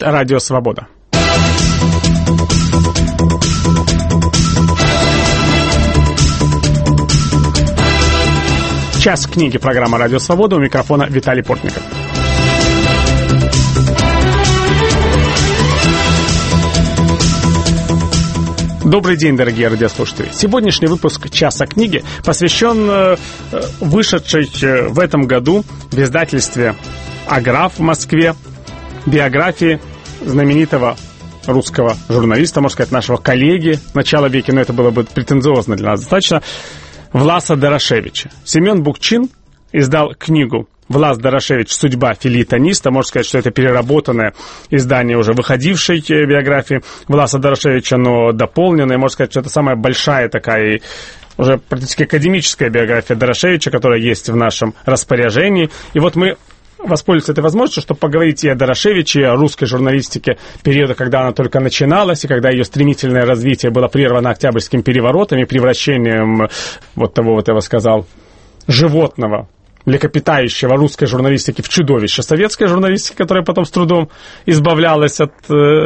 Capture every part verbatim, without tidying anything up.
Радио Свобода. Час книги, программа «Радио Свобода», у микрофона Виталий Портников. Добрый день, дорогие радиослушатели. Сегодняшний выпуск «Часа книги» посвящен э, вышедшей э, в этом году в издательстве «Аграф» в Москве биографии знаменитого русского журналиста, можно сказать, нашего коллеги начала века, но это было бы претенциозно для нас достаточно, Власа Дорошевича. Семен Букчин издал книгу «Влас Дорошевич. Судьба филитониста». Можно сказать, что это переработанное издание уже выходившей биографии Власа Дорошевича, но дополненное. Можно сказать, что это самая большая такая уже практически академическая биография Дорошевича, которая есть в нашем распоряжении. И вот мы воспользуемся этой возможностью, чтобы поговорить и о Дорошевиче, и о русской журналистике периода, когда она только начиналась, и когда ее стремительное развитие было прервано Октябрьским переворотом и превращением вот того, вот я бы сказал, животного, млекопитающего русской журналистики в чудовище советской журналистики, которая потом с трудом избавлялась от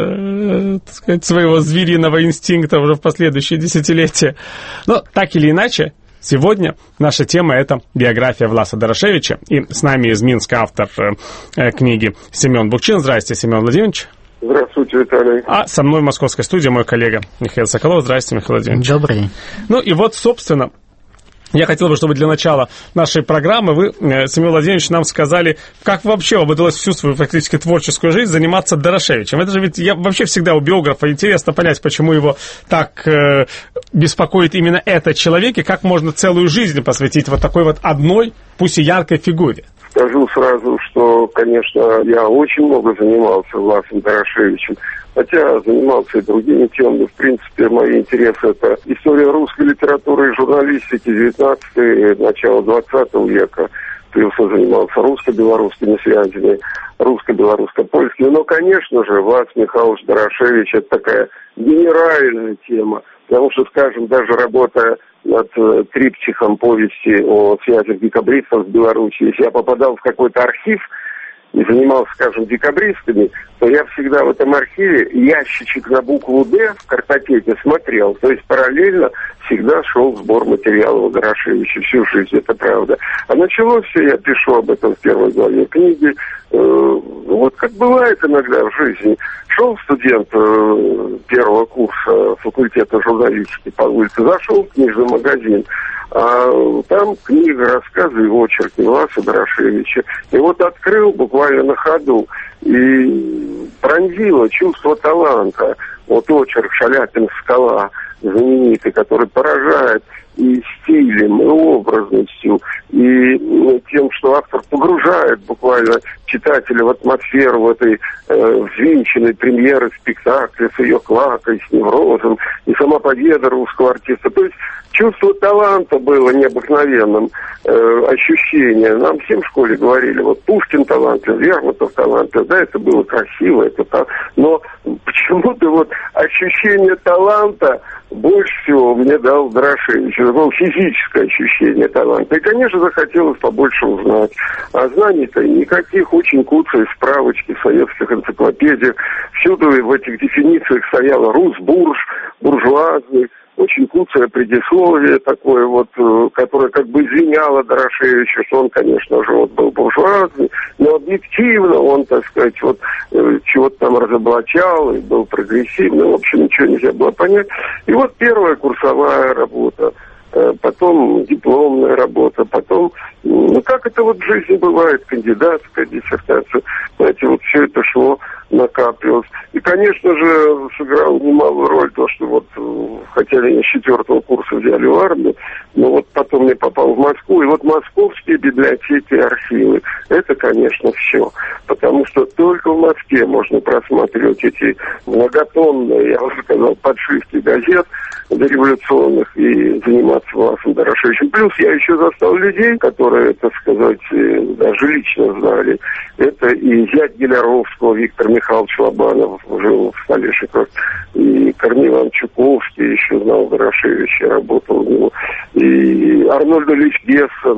э, так сказать, своего звериного инстинкта уже в последующие десятилетия. Но так или иначе, сегодня наша тема – это биография Власа Дорошевича. И с нами из Минска автор э, книги Семен Букчин. Здравствуйте, Семен Владимирович. Здравствуйте, Виталий. А со мной в московской студии мой коллега Михаил Соколов. Здравствуйте, Михаил Владимирович. Добрый день. Ну и вот, собственно, я хотел бы, чтобы для начала нашей программы вы, Семен Владимирович, нам сказали, как вообще вам удалось всю свою практически творческую жизнь заниматься Дорошевичем. Это же ведь я вообще всегда у биографа интересно понять, почему его так э, беспокоит именно этот человек, и как можно целую жизнь посвятить вот такой вот одной, пусть и яркой фигуре. Скажу сразу, что, конечно, я очень много занимался Власом Дорошевичем, хотя занимался и другими темами. В принципе, мои интересы – это история русской литературы и журналистики девятнадцатого, начала двадцатого века. Плюс я занимался русско-белорусскими связями, русско-белорусско-польскими. Но, конечно же, Влас Михайлович Дорошевич – это такая генеральная тема. Потому что, скажем, даже работая над э, триптихом повести о связях декабристов с Белоруссией, если я попадал в какой-то архив и занимался, скажем, декабристами, то я всегда в этом архиве ящичек на букву «Д» в картотеке смотрел. То есть параллельно всегда шел сбор материалов о Дорошевиче всю жизнь, это правда. А началось все, я пишу об этом в первой главе книги, э, вот как бывает иногда в жизни. Шел студент э, первого курса факультета журналистики по улице, зашел в книжный магазин, а там книга, рассказы и очерки Власа Дорошевича. И вот открыл буквально на ходу, и пронзило чувство таланта. Вот очерк «Шаляпин скала», знаменитый, который поражает и стилем, и образностью, и ну, тем, что автор погружает буквально читателя в атмосферу в этой э, взвинченной премьеры спектакля с ее клакой, с неврозом, и сама победа русского артиста. То есть чувство таланта было необыкновенным, э, ощущение. Нам всем в школе говорили, вот Пушкин талантлив, Лермонтов талантлив, да, это было красиво, это так. Но почему-то вот ощущение таланта больше всего мне дал Дорошевич. Это было физическое ощущение таланта. И, конечно, захотелось побольше узнать. А знаний-то никаких, очень куцые справочки в советских энциклопедиях. Всюду в этих дефинициях стояло «русбурж», «буржуазный». Очень куцое предисловие такое вот, которое как бы извиняло Дорошевича, что он, конечно же, вот был буржуазный, но объективно он, так сказать, вот чего-то там разоблачал и был прогрессивный, в общем, ничего нельзя было понять. И вот первая курсовая работа, потом дипломная работа, потом, ну, как это вот в жизни бывает, кандидатская диссертация, знаете, вот все это шло, накапливалось. И, конечно же, сыграло немалую роль то, что вот, хотя меня с четвертого курса взяли в армию, но вот потом я попал в Москву, и вот московские библиотеки и архивы, это, конечно, все. Потому что только в Москве можно просматривать эти многотонные, я уже сказал, подшивки газет дореволюционных и заниматься Власом Дорошевичем. Плюс я еще застал людей, которые, так сказать, даже лично знали. Это и зять Геляровского Виктор Михайлович Лобанов, жил в Столешниках, и Корней Иванович Чуковский еще знал Дорошевича, работал у него, и Арнольд Ильич Гессен,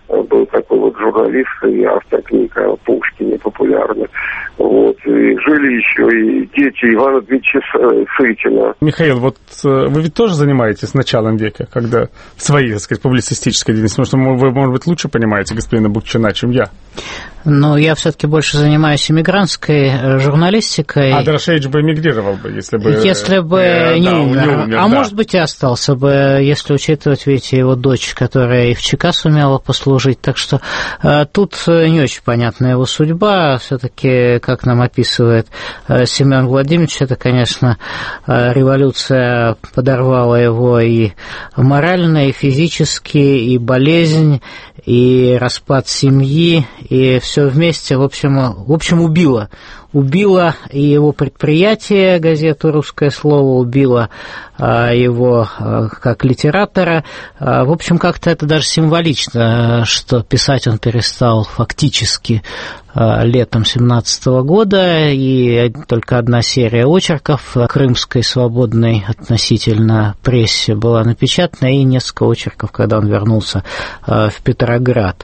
был такой вот журналист и автор книг о Пушкине популярных. Вот. И жили еще и дети Ивана Дмитриевича Сытина. Михаил, вот вы ведь тоже занимаетесь началом века, когда своей, так сказать, публицистической деятельностью, потому что вы, может быть, лучше понимаете господина Букчина, чем я. Но я все-таки больше занимаюсь эмигрантской журналистикой. А Дорошевич бы эмигрировал бы, если бы... Если бы э, не, да, умер. не умер. А да. может быть, и остался бы, если учитывать, видите, его дочь, которая и в ЧК сумела послужить. Так что э, тут не очень понятна его судьба. Все-таки, как нам описывает э, Семен Владимирович, это, конечно, э, революция подорвала его и морально, и физически, и болезнь, и распад семьи, и все вместе, в общем, в общем убило. Убило и его предприятие, газету «Русское слово», убило а, его а, как литератора. А, в общем, как-то это даже символично, что писать он перестал фактически а, летом семнадцатого года, и только одна серия очерков крымской свободной относительно прессе была напечатана, и несколько очерков, когда он вернулся а, в Петроград.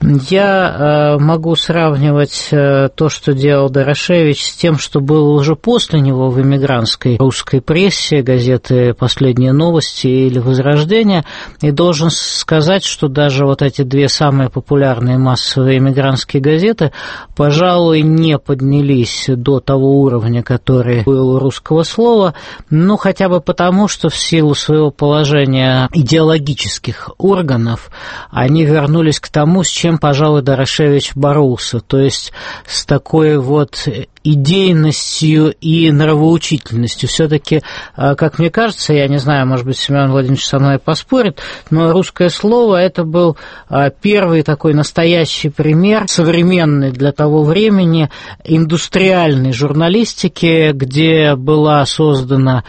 Я а, могу сравнивать а, то, что делал Дорошевич, с тем, что было уже после него в эмигрантской русской прессе, газеты «Последние новости» или «Возрождение», и должен сказать, что даже вот эти две самые популярные массовые эмигрантские газеты, пожалуй, не поднялись до того уровня, который был у «Русского слова», ну, хотя бы потому, что в силу своего положения идеологических органов они вернулись к тому, с чем, пожалуй, Дорошевич боролся, то есть с такой вот идейностью и нравоучительностью. Все-таки, как мне кажется, я не знаю, может быть, Семен Владимирович со мной поспорит, но «Русское слово» — это был первый такой настоящий пример современной для того времени индустриальной журналистики, где была создана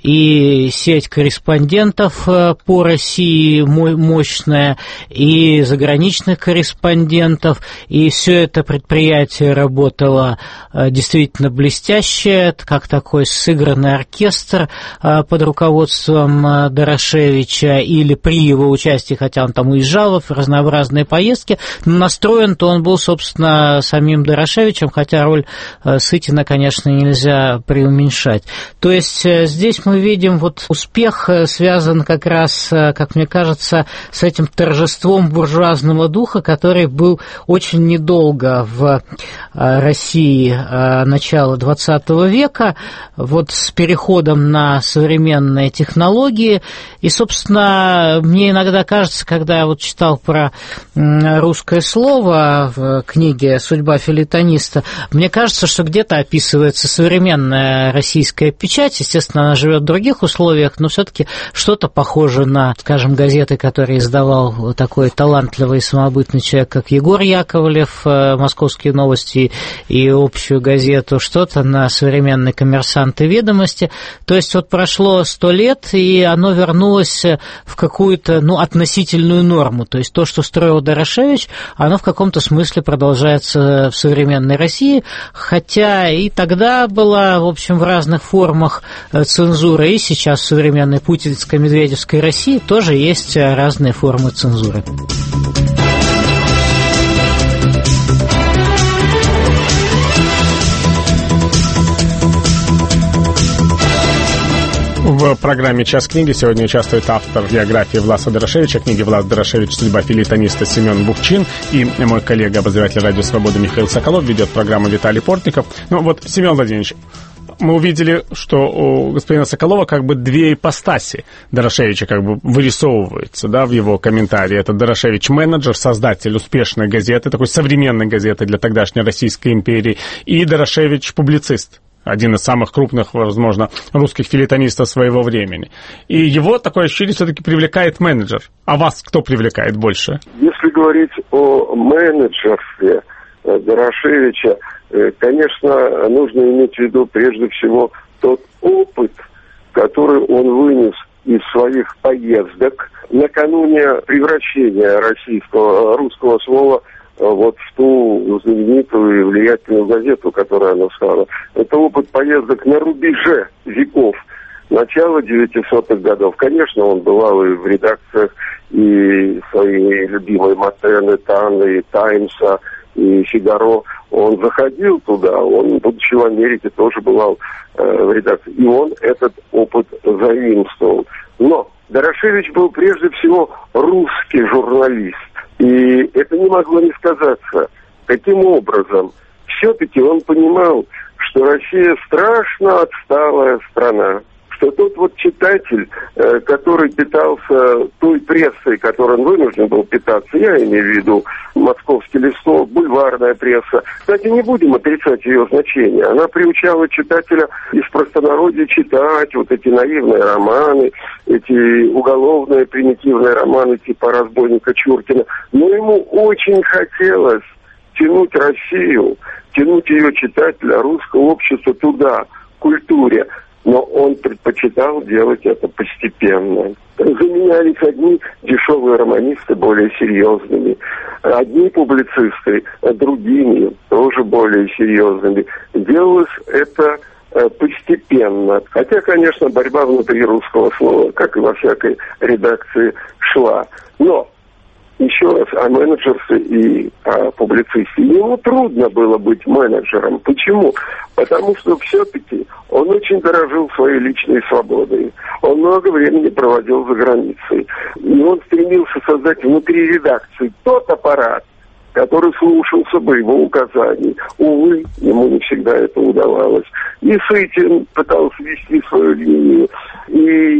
и сеть корреспондентов по России мощная, и заграничных корреспондентов, и все это предприятие работало действительно блестяще, как такой сыгранный оркестр под руководством Дорошевича или при его участии, хотя он там уезжал в разнообразные поездки, но настроен-то он был, собственно, самим Дорошевичем, хотя роль Сытина, конечно, нельзя преуменьшать. То есть здесь мы видим, вот успех связан как раз, как мне кажется, с этим торжеством буржуазного духа, который был очень недолго в России начала двадцатого века, вот с переходом на современные технологии. И, собственно, мне иногда кажется, когда я вот читал про «Русское слово» в книге «Судьба фельетониста», мне кажется, что где-то описывается современная российская печать. Естественно, она живет в других условиях, но все-таки что-то похоже на, скажем, газеты, которые издавал такой талантливый и самобытный человек, как Егор Яковлев, «Московские новости» и «Общую газету», что-то на современный «Коммерсант» и «Ведомости». То есть вот прошло сто лет, и оно вернулось в какую-то, ну, относительную норму. То есть то, что строил Дорошевич, оно в каком-то смысле продолжается в современной России, хотя и тогда была, в общем, в разных формах цензура, и сейчас в современной путинской, медведевской России тоже есть разные формы цензуры. В программе «Час книги» сегодня участвует автор биографии Власа Дорошевича, книги «Влас Дорошевич. Судьба фельетониста» Семен Букчин и мой коллега, обозреватель «Радио Свобода» Михаил Соколов, ведет программу Виталий Портников. Ну вот, Семен Владимирович, мы увидели, что у господина Соколова как бы две ипостаси Дорошевича как бы вырисовываются, да, в его комментарии. Это Дорошевич-менеджер, создатель успешной газеты, такой современной газеты для тогдашней Российской империи, и Дорошевич-публицист, один из самых крупных, возможно, русских фельетонистов своего времени. И его такое ощущение все-таки привлекает менеджер. А вас кто привлекает больше? Если говорить о менеджерстве Дорошевича, конечно, нужно иметь в виду прежде всего тот опыт, который он вынес из своих поездок накануне превращения российского, русского слова вот в ту знаменитую и влиятельную газету, которую она стала. Это опыт поездок на рубеже веков начала девятисотых годов. Конечно, он бывал и в редакциях и своей любимой Матены, Таны, и Таймса, и Фигаро. Он заходил туда, он, будучи в Америке, тоже бывал э, в редакции. И он этот опыт заимствовал. Но Дорошевич был прежде всего русский журналист. И это не могло не сказаться. Каким образом? Все-таки он понимал, что Россия страшно отсталая страна. Что тот вот читатель, э, который питался той прессой, которой он вынужден был питаться, я имею в виду «Московский листок», бульварная пресса. Кстати, не будем отрицать ее значение. Она приучала читателя из простонародья читать вот эти наивные романы, эти уголовные примитивные романы типа «Разбойника Чуркина». Но ему очень хотелось тянуть Россию, тянуть ее читателя, русского общества туда, к культуре. Но он предпочитал делать это постепенно. Заменялись одни дешевые романисты более серьезными, одни публицисты другими, тоже более серьезными. Делалось это постепенно. Хотя, конечно, борьба внутри русского слова, как и во всякой редакции, шла. Но еще раз о менеджерстве и о публицисте. Ему трудно было быть менеджером. Почему? Потому что все-таки он очень дорожил своей личной свободой. Он много времени проводил за границей. И он стремился создать внутри редакции тот аппарат, который слушался бы его указаний. Увы, ему не всегда это удавалось. И Сытин пытался вести свою линию, и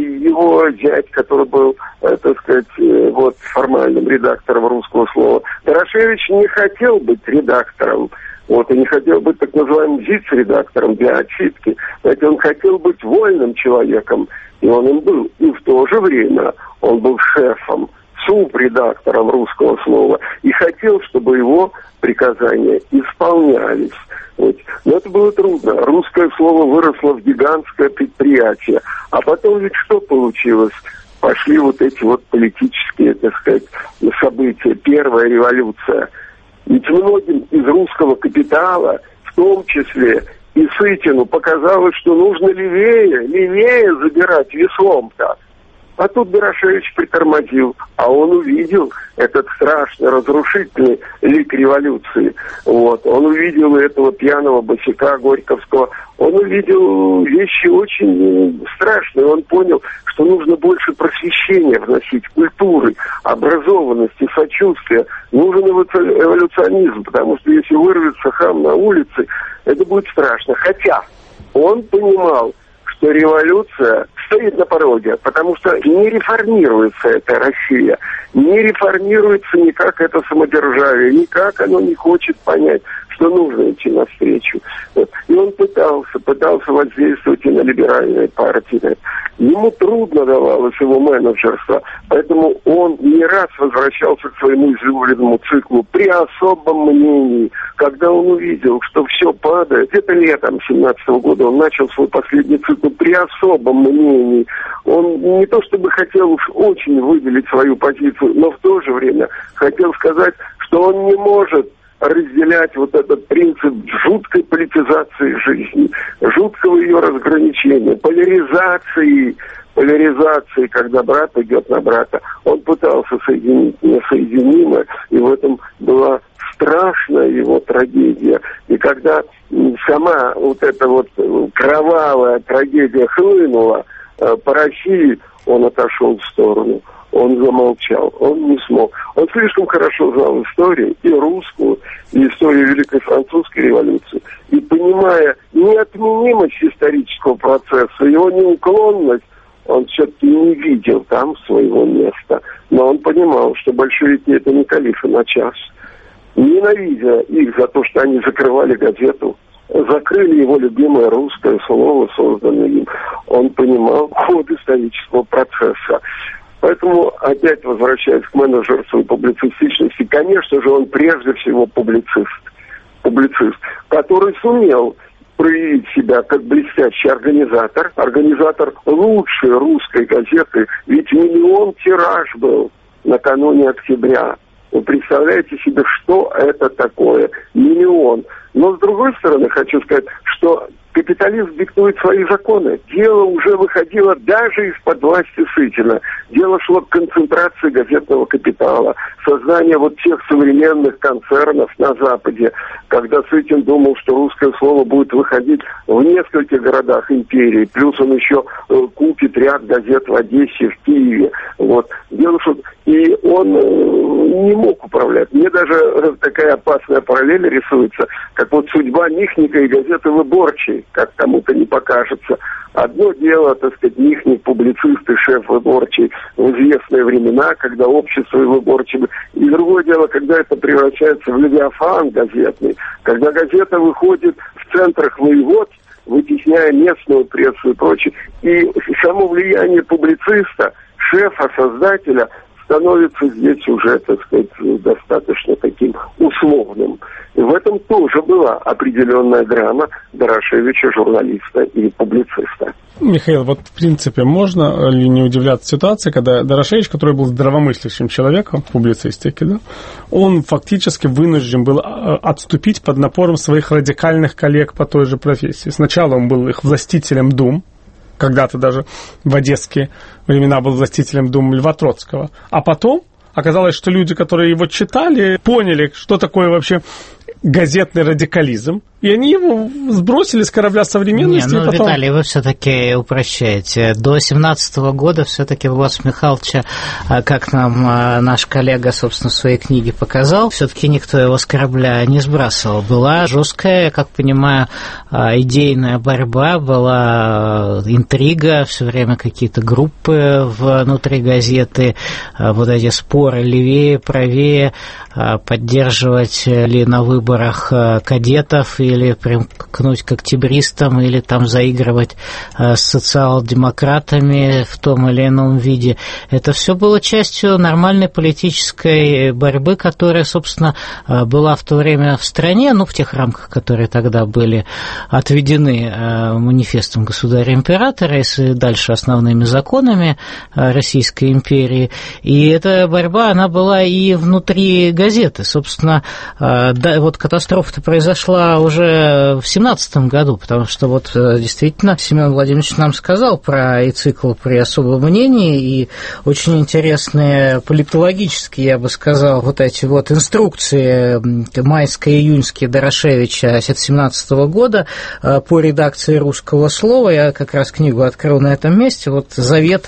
его зять, который был, э, так сказать, э, вот, формальным редактором «Русского слова». Дорошевич не хотел быть редактором, вот, и не хотел быть так называемым зиц-редактором для отчитки. Знаете, он хотел быть вольным человеком, и он им был. И в то же время он был шефом, субредактором «Русского слова», и хотел, чтобы его приказания исполнялись. Вот. Но это было трудно. «Русское слово» выросло в гигантское предприятие. А потом ведь что получилось? Пошли вот эти вот политические, так сказать, события. Первая революция. Ведь многим из русского капитала, в том числе и Сытину, показалось, что нужно левее, левее забирать веслом-то. А тут Дорошевич притормозил, а он увидел этот страшный, разрушительный лик революции. Вот. Он увидел этого пьяного босяка Горьковского. Он увидел вещи очень страшные. Он понял, что нужно больше просвещения вносить, культуры, образованности, сочувствия. Нужен эволюционизм, потому что если вырвется хам на улице, это будет страшно. Хотя он понимал, что революция стоит на пороге, потому что не реформируется эта Россия, не реформируется никак это самодержавие, никак оно не хочет понять, что нужно идти навстречу. Вот. И он пытался, пытался воздействовать и на либеральные партии. Ему трудно давалось его менеджерство, поэтому он не раз возвращался к своему излюбленному циклу при особом мнении, когда он увидел, что все падает. Это летом семнадцатого года он начал свой последний цикл при особом мнении. Он не то чтобы хотел уж очень выделить свою позицию, но в то же время хотел сказать, что он не может разделять вот этот принцип жуткой политизации жизни, жуткого ее разграничения, поляризации, поляризации, когда брат идет на брата. Он пытался соединить несоединимое, и в этом была страшная его трагедия. И когда сама вот эта вот кровавая трагедия хлынула э, по России, он отошел в сторону. Он замолчал, он не смог. Он слишком хорошо знал историю, и русскую, и историю Великой Французской революции. И понимая неотменимость исторического процесса, его неуклонность, он все-таки не видел там своего места. Но он понимал, что большевики — это не калифы на час. Ненавидя их за то, что они закрывали газету, закрыли его любимое русское слово, созданное им, он понимал ход исторического процесса. Поэтому, опять возвращаясь к менеджерству и публицистичности, конечно же, он прежде всего публицист, публицист, который сумел проявить себя как блестящий организатор, организатор лучшей русской газеты, ведь миллион тираж был накануне октября. Вы представляете себе, что это такое? Миллион. Но, с другой стороны, хочу сказать, что капитализм диктует свои законы. Дело уже выходило даже из-под власти Сытина. Дело шло к концентрации газетного капитала, созданию вот тех современных концернов на Западе, когда Сытин думал, что русское слово будет выходить в нескольких городах империи, плюс он еще э, купит ряд газет в Одессе, в Киеве. Вот. Дело, что... И он э, не мог управлять. Мне даже э, такая опасная параллель рисуется, как вот судьба Михника и газеты «Выборчий», как кому-то не покажется. Одно дело, так сказать, Михник, публицист и шеф «Выборчий» в известные времена, когда общество и «Выборчий». И другое дело, когда это превращается в левиафан газетный, когда газета выходит в центрах воеводств, вытесняя местную прессу и прочее. И само влияние публициста, шефа, создателя становится здесь уже, так сказать, достаточно таким условным. И в этом тоже была определенная драма Дорошевича, журналиста и публициста. Михаил, вот в принципе можно ли не удивляться ситуации, когда Дорошевич, который был здравомыслящим человеком в публицистике, да, он фактически вынужден был отступить под напором своих радикальных коллег по той же профессии. Сначала он был их властителем дум, когда-то даже в одесские времена был властителем дум Льва Троцкого. А потом оказалось, что люди, которые его читали, поняли, что такое вообще газетный радикализм, и они его сбросили с корабля современности. Не, ну, потом... Виталий, вы все-таки упрощаете. До семнадцатого года все-таки Влас Михайловича, как нам наш коллега, собственно, в своей книге показал, все-таки никто его с корабля не сбрасывал. Была жесткая, как понимаю, идейная борьба, была интрига, все время какие-то группы внутри газеты, вот эти споры левее, правее, поддерживать ли на выборах кадетов или примкнуть к октябристам, или там заигрывать с социал-демократами в том или ином виде. Это все было частью нормальной политической борьбы, которая, собственно, была в то время в стране, ну, в тех рамках, которые тогда были отведены манифестом государя-императора и дальше основными законами Российской империи. И эта борьба, она была и внутри газеты. Собственно, да, вот катастрофа-то произошла уже в семнадцатом году, потому что вот действительно Семен Владимирович нам сказал про и цикл «При особом мнении», и очень интересные политологические, я бы сказал, вот эти вот инструкции майско-июньские Дорошевича семнадцатого года по редакции «Русского слова». Я как раз книгу открыл на этом месте. Вот завет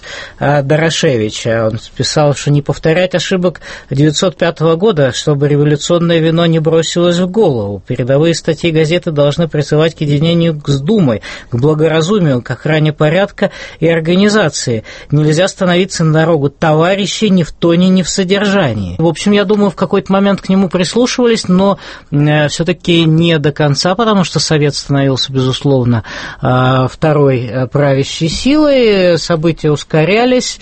Дорошевича. Он писал, что не повторять ошибок девятьсот пятого года, чтобы революционное вино не бросилось в голову. Передовые статьи газеты должны призывать к единению с Думой, к благоразумию, к охране порядка и организации. Нельзя становиться на дорогу товарищей ни в тоне, ни в содержании. В общем, я думаю, в какой-то момент к нему прислушивались, но все-таки не до конца, потому что Совет становился, безусловно, второй правящей силой, события ускорялись,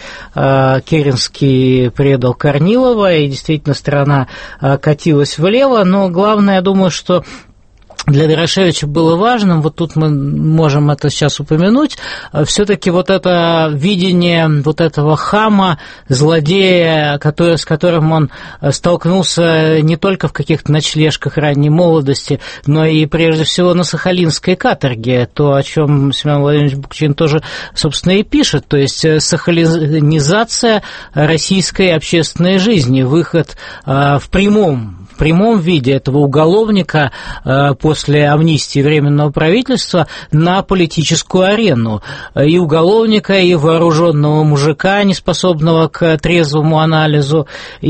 Керенский предал Корнилова, и действительно страна катилась влево, но главное, я думаю, что для Дорошевича было важным, вот тут мы можем это сейчас упомянуть, все-таки вот это видение вот этого хама, злодея, который, с которым он столкнулся не только в каких-то ночлежках ранней молодости, но и прежде всего на Сахалинской каторге, то, о чем Семен Владимирович Букчин тоже, собственно, и пишет, то есть сахалинизация российской общественной жизни, выход в прямом в прямом виде этого уголовника после амнистии Временного правительства на политическую арену. И уголовника, и вооруженного мужика, неспособного к трезвому анализу,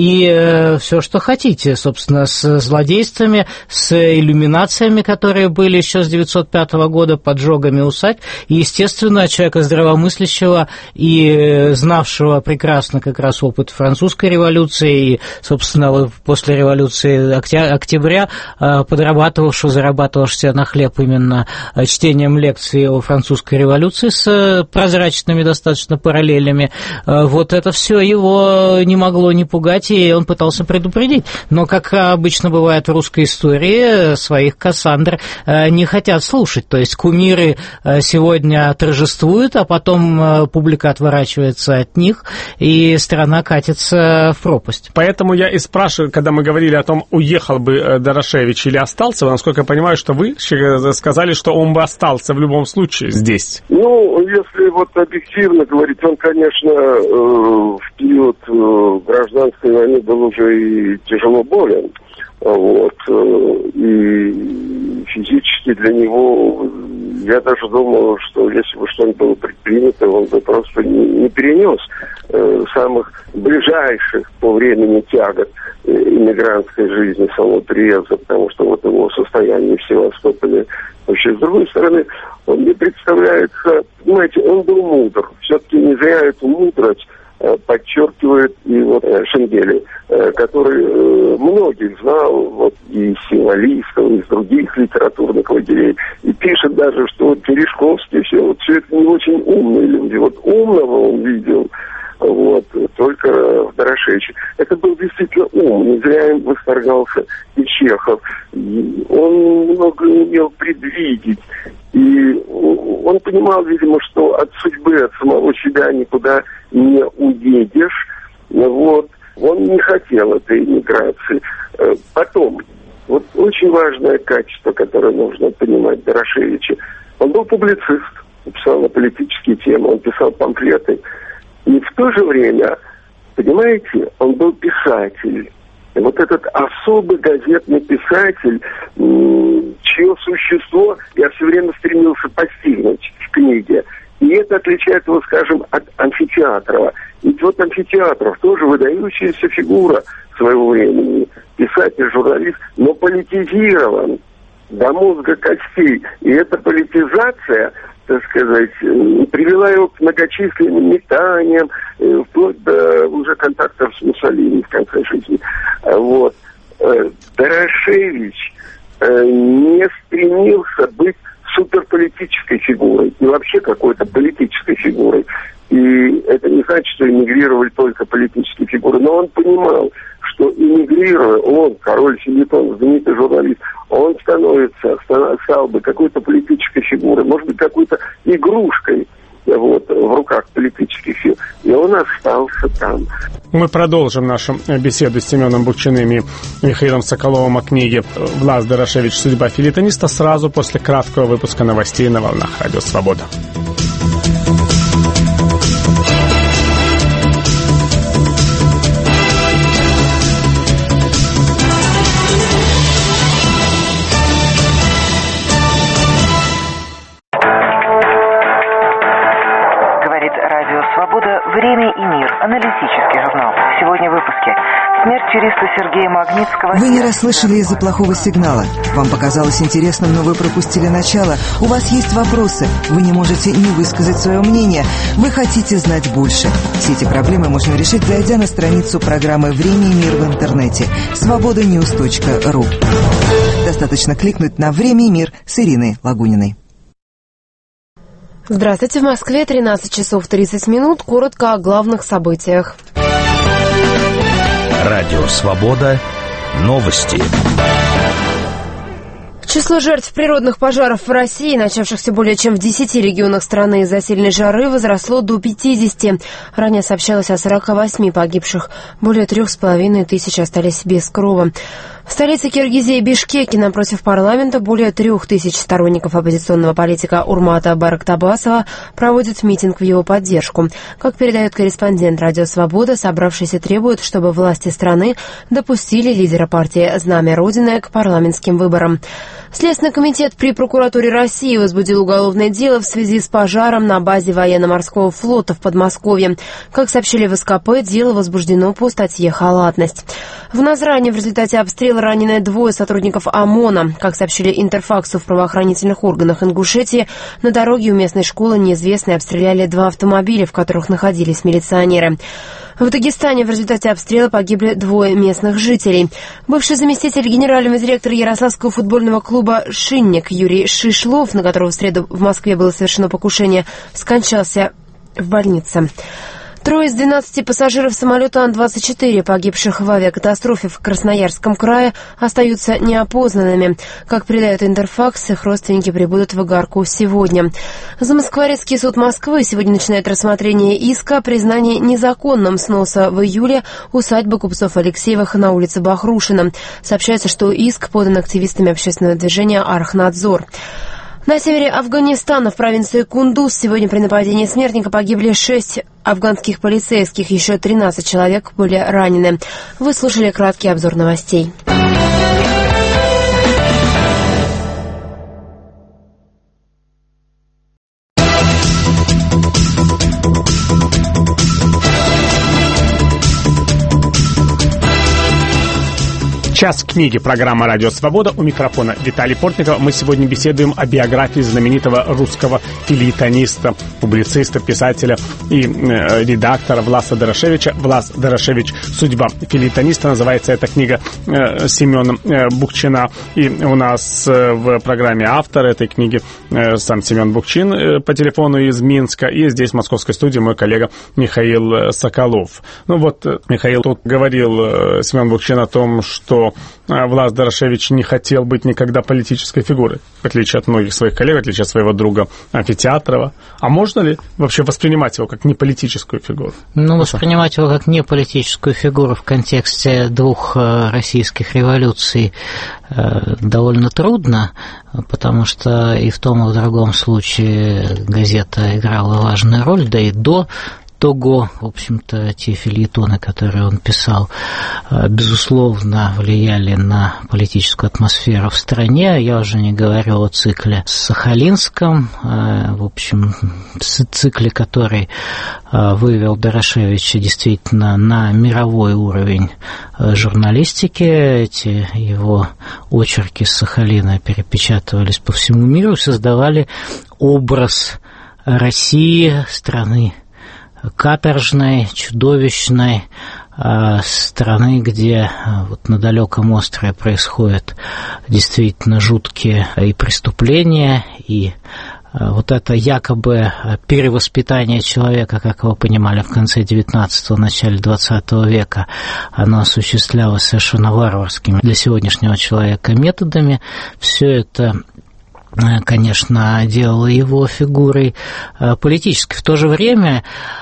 и все, что хотите, собственно, с злодействами, с иллюминациями, которые были еще с девятьсот пятого года, поджогами усадьб, и, естественно, человека здравомыслящего и знавшего прекрасно как раз опыт французской революции и, собственно, после революции октября, подрабатывавшего, зарабатывавшего на хлеб именно чтением лекций о французской революции с прозрачными достаточно параллелями. Вот это все его не могло не пугать, и он пытался предупредить. Но, как обычно бывает в русской истории, своих Кассандр не хотят слушать. То есть кумиры сегодня торжествуют, а потом публика отворачивается от них, и страна катится в пропасть. Поэтому я и спрашиваю, когда мы говорили о том, уехал бы Дорошевич или остался бы? Насколько я понимаю, что вы сказали, что он бы остался в любом случае здесь. Ну, если вот объективно говорить, он, конечно, в период гражданской войны был уже и тяжело болен. Вот, и физически для него, я даже думал, что если бы что-нибудь было предпринято, он бы просто не, не перенес э, самых ближайших по времени тягот э, иммигрантской жизни самого приезда, потому что вот его состояние в Севастополе. Вообще, с другой стороны, он мне представляется, понимаете, он был мудр. Все-таки не зря эту мудрость подчеркивает и вот Шенгели, который многих знал, вот и из символистов, и из других литературных лагерей, и пишет даже, что вот Терешковский, все, вот все это не очень умные люди. Вот умного он видел, вот, только в Дорошевиче. Это был действительно ум, не зря им восторгался и Чехов. И он много умел предвидеть. И он понимал, видимо, что от судьбы, от самого себя никуда не уедешь. Вот. Он не хотел этой эмиграции. Потом, вот очень важное качество, которое нужно понимать Дорошевича. Он был публицист, писал на политические темы, он писал памфлеты. И в то же время, понимаете, он был писатель. И вот этот особый газетный писатель, чье существо я все время стремился постигнуть в книге. И это отличает его, скажем, от Амфитеатрова. Ведь вот Амфитеатров тоже выдающаяся фигура своего времени. Писатель, журналист, но политизирован до мозга костей. И эта политизация, так сказать, привела его к многочисленным метаниям, вплоть до уже контактов с Муссолини в конце жизни. Вот. Дорошевич не стремился быть суперполитической фигурой и вообще какой-то политической фигурой. И это не значит, что эмигрировали только политические фигуры, но он понимал, что эмигрируя, он, король фельетон, знаменитый журналист, он становится, стал бы какой-то политической фигурой, может быть, какой-то игрушкой вот, в руках политических сил. И он остался там. Мы продолжим нашу беседу с Семеном Букчиным и Михаилом Соколовым о книге «Влас Дорошевич. Судьба фельетониста» сразу после краткого выпуска новостей на волнах Радио Свобода. «Время и мир». Аналитический журнал. Сегодня в выпуске. Смерть юриста Сергея Магнитского. Вы не расслышали из-за плохого сигнала. Вам показалось интересным, но вы пропустили начало. У вас есть вопросы. Вы не можете не высказать свое мнение. Вы хотите знать больше. Все эти проблемы можно решить, зайдя на страницу программы «Время и мир» в интернете. свобода ньюс точка ру. Достаточно кликнуть на «Время и мир» с Ириной Лагуниной. Здравствуйте, в Москве тринадцать часов тридцать минут. Коротко о главных событиях. Радио «Свобода». Новости. Число жертв природных пожаров в России, начавшихся более чем в десяти регионах страны из-за сильной жары, возросло до пятидесяти. Ранее сообщалось о сорока восьми погибших. Более трех с половиной тысяч остались без крова. В столице Киргизии Бишкеке напротив парламента более трех тысяч сторонников оппозиционного политика Урмата Барактабасова проводят митинг в его поддержку. Как передает корреспондент «Радио Свобода», собравшиеся требуют, чтобы власти страны допустили лидера партии «Знамя Родины» к парламентским выборам. Следственный комитет при прокуратуре России возбудил уголовное дело в связи с пожаром на базе военно-морского флота в Подмосковье. Как сообщили в СКП, дело возбуждено по статье «Халатность». В Назране в результате обстрела ранены двое сотрудников ОМОНа. Как сообщили Интерфаксу в правоохранительных органах Ингушетии, на дороге у местной школы неизвестные обстреляли два автомобиля, в которых находились милиционеры. В Дагестане в результате обстрела погибли двое местных жителей. Бывший заместитель генерального директора Ярославского футбольного клуба «Шинник» Юрий Шишлов, на которого в среду в Москве было совершено покушение, скончался в больнице. Трое из двенадцати пассажиров самолета Ан двадцать четыре, погибших в авиакатастрофе в Красноярском крае, остаются неопознанными. Как передает Интерфакс, их родственники прибудут в Игарку сегодня. Замоскворецкий суд Москвы сегодня начинает рассмотрение иска о признании незаконным сноса в июле усадьбы купцов Алексеевых на улице Бахрушина. Сообщается, что иск подан активистами общественного движения «Архнадзор». На севере Афганистана, в провинции Кундуз, сегодня при нападении смертника погибли шесть афганских полицейских, еще тринадцать человек были ранены. Вы слушали краткий обзор новостей. Час книги. Программа «Радио Свобода». У микрофона Виталий Портников. Мы сегодня беседуем о биографии знаменитого русского фельетониста, публициста, писателя и э, редактора Власа Дорошевича. Влас Дорошевич «Судьба фельетониста». Называется эта книга э, Семена э, Букчина. И у нас э, в программе автор этой книги э, сам Семен Букчин э, по телефону из Минска. И здесь в московской студии мой коллега Михаил Соколов. Ну вот, э, Михаил тут говорил, э, Семен Букчин, о том, что Влас Дорошевич не хотел быть никогда политической фигурой, в отличие от многих своих коллег, в отличие от своего друга Амфитеатрова. А можно ли вообще воспринимать его как неполитическую фигуру? Ну, воспринимать его как неполитическую фигуру в контексте двух российских революций довольно трудно, потому что и в том, и в другом случае газета играла важную роль, да и до того, в общем-то, те фельетоны, которые он писал, безусловно, влияли на политическую атмосферу в стране. Я уже не говорю о цикле с Сахалинском, в общем, цикле, который вывел Дорошевича действительно на мировой уровень журналистики. Эти его очерки с Сахалина перепечатывались по всему миру и создавали образ России, страны каторжной, чудовищной, страны, где вот на далеком острове происходят действительно жуткие и преступления, и вот это якобы перевоспитание человека, как его понимали в конце девятнадцатого, начале двадцатого века, оно осуществлялось совершенно варварскими для сегодняшнего человека методами. Все это, конечно, делало его фигурой политической. В то же время,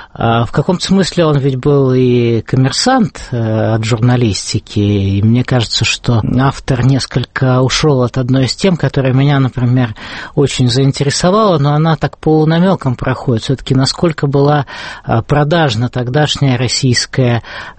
в каком-то смысле он ведь был и коммерсант от журналистики, и мне кажется, что автор несколько ушел от одной из тем, которая меня, например, очень заинтересовала, но она так полунамеком проходит. Все-таки насколько была продажна тогдашняя российская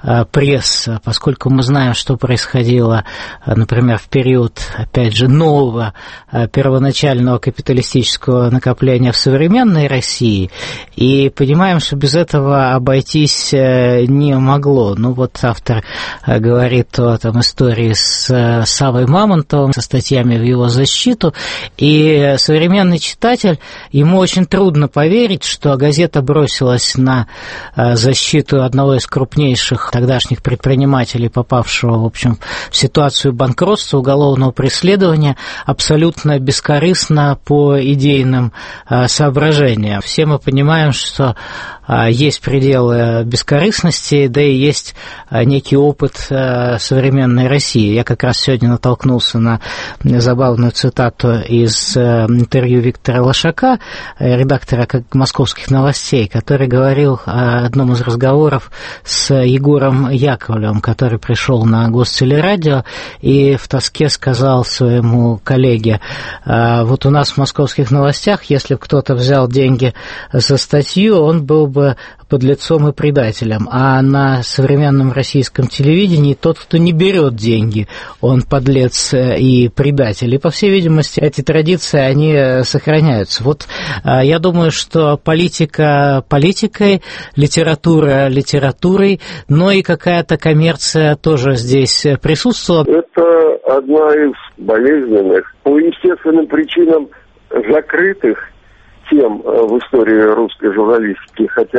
пресса, поскольку мы знаем, что происходило, например, в период, опять же, нового первоначального капиталистического накопления в современной России, и понимаем, что без этого этого обойтись не могло. Ну вот автор говорит о там, истории с Савой Мамонтовым, со статьями в его защиту, и современный читатель, ему очень трудно поверить, что газета бросилась на защиту одного из крупнейших тогдашних предпринимателей, попавшего, в общем, в ситуацию банкротства, уголовного преследования, абсолютно бескорыстно по идейным соображениям. Все мы понимаем, что есть пределы бескорыстности, да и есть некий опыт современной России. Я как раз сегодня натолкнулся на забавную цитату из интервью Виктора Лошака, редактора «Московских новостей», который говорил о одном из разговоров с Егором Яковлевым, который пришел на Гостелерадио и в тоске сказал своему коллеге: вот у нас в «Московских новостях», если бы кто-то взял деньги за статью, он был бы подлецом и предателем, а на современном российском телевидении тот, кто не берет деньги, он подлец и предатель. И, по всей видимости, эти традиции, они сохраняются. Вот я думаю, что политика политикой, литература литературой, но и какая-то коммерция тоже здесь присутствовала. Это одна из болезненных, по естественным причинам закрытых тем в истории русской журналистики, хотя